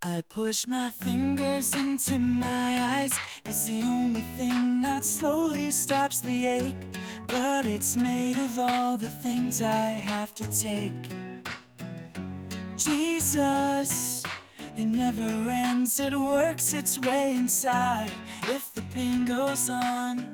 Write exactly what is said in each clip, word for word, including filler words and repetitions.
I push my fingers into my eyes. It's the only thing that slowly stops the ache. But it's made of all the things I have to take. Jesus, it never ends, it works its way inside. If the pain goes on,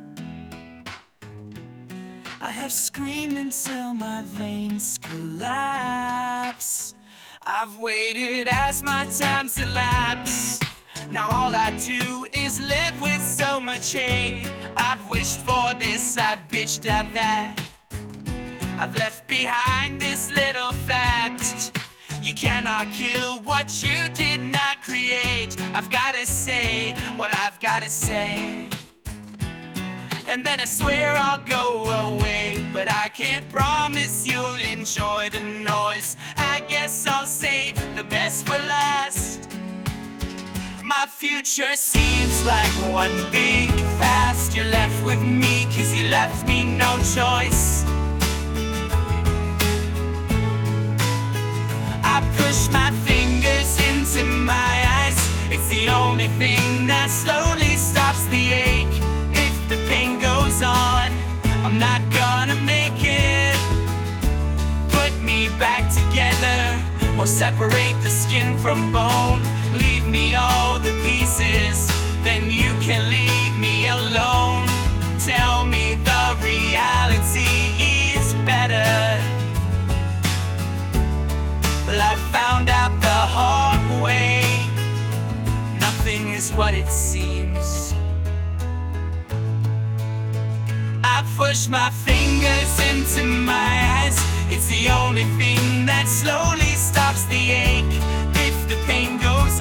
I have screamed until my veins collapse. I've waited as my time's elapsed. Now all I do is live with so much hate. I've wished for this, I've bitched at that. I've left behind this little fact: you cannot kill what you did not create. I've gotta say what I've gotta say, and then I swear I'll go away. But I can't promise you'll enjoy the noise. I guess I'll save the best for last. My future seems like one big fast. You're left with me cause you left me no choice. I push my fingers into my eyes. It's the only thing that slowly stops the ache. If the pain goes on, I'm not gonna make it. Put me back together, or separate the skin from bone. Leave me all the pieces, then you can leave me alone. Tell me the reality is better. Well, I found out the hard way. Nothing is what it seems. I push my fingers into my eyes. It's the only thing that slowly stops the ache. If the pain goes